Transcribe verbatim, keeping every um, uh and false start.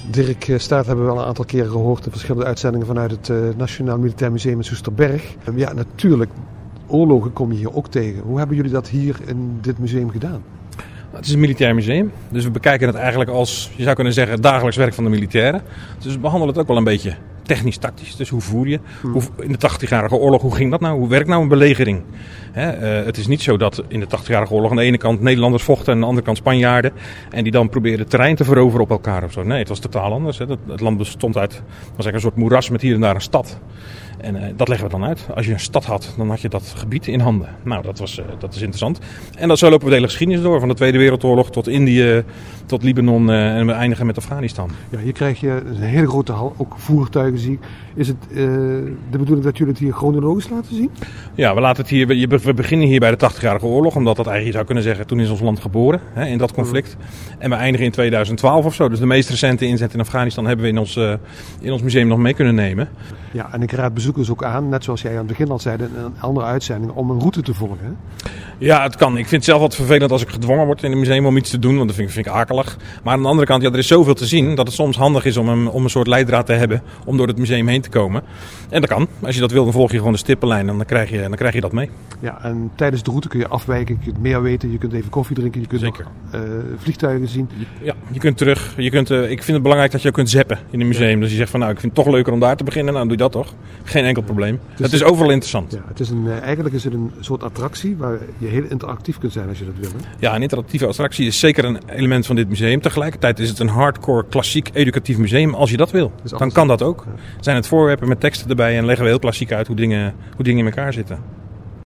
Dirk Staat hebben we al een aantal keren gehoord in verschillende uitzendingen vanuit het uh, Nationaal Militair Museum in Soesterberg. Um, ja, natuurlijk, oorlogen kom je hier ook tegen. Hoe hebben jullie dat hier in dit museum gedaan? Het is een militair museum, dus we bekijken het eigenlijk als, je zou kunnen zeggen, het dagelijks werk van de militairen. Dus we behandelen het ook wel een beetje technisch-tactisch. Dus hoe voer je? Hmm. Hoe, in de tachtigjarige oorlog, hoe ging dat nou? Hoe werkt nou een belegering? He, uh, het is niet zo dat in de tachtigjarige oorlog aan de ene kant Nederlanders vochten en aan de andere kant Spanjaarden. En die dan probeerden het terrein te veroveren op elkaar of zo. Nee, het was totaal anders. He. Het, het land bestond uit, was een soort moeras met hier en daar een stad. En uh, dat leggen we dan uit. Als je een stad had, dan had je dat gebied in handen. Nou, dat, was, uh, dat is interessant. En dat zo lopen we de hele geschiedenis door. Van de Tweede Wereldoorlog tot Indië, tot Libanon uh, en we eindigen met Afghanistan. Ja, hier krijg je een hele grote hal, ook voertuigen zie ik. Is het uh, de bedoeling dat jullie het hier chronologisch laten zien? Ja, we, laten het hier, we, we beginnen hier bij de tachtigjarige oorlog. Omdat dat eigenlijk, je zou kunnen zeggen, toen is ons land geboren. Hè, in dat conflict. Mm. En we eindigen in tweeduizend twaalf of zo. Dus de meest recente inzet in Afghanistan hebben we in ons, uh, in ons museum nog mee kunnen nemen. Ja, en ik raad bezoekers ook aan, net zoals jij aan het begin al zei, in een andere uitzending, om een route te volgen. Hè? Ja, het kan. Ik vind het zelf wat vervelend als ik gedwongen word in een museum om iets te doen, want dat vind, vind ik akelig. Maar aan de andere kant, ja, er is zoveel te zien dat het soms handig is om een, om een soort leidraad te hebben om door het museum heen te komen. En dat kan. Als je dat wil, dan volg je gewoon de stippenlijn en dan krijg je, dan krijg je dat mee. Ja, en tijdens de route kun je afwijken, je kunt meer weten, je kunt even koffie drinken, je kunt Zeker. Nog, uh, vliegtuigen zien. Ja, je kunt terug. Je kunt, uh, ik vind het belangrijk dat je ook kunt zappen in een museum. Ja. Dus je zegt van nou, ik vind het toch leuker om daar te beginnen, nou doe je dat toch. Geen enkel probleem. Dus het is overal interessant. Ja, het is een, uh, eigenlijk is het een soort attractie waar je heel interactief kunt zijn als je dat wil. Hè? Ja, een interactieve attractie is zeker een element van dit museum. Tegelijkertijd is het een hardcore, klassiek, educatief museum. Als je dat wil, dan kan dat ook. Ja. Zijn het voorwerpen met teksten erbij en leggen we heel klassiek uit hoe dingen, hoe dingen in elkaar zitten.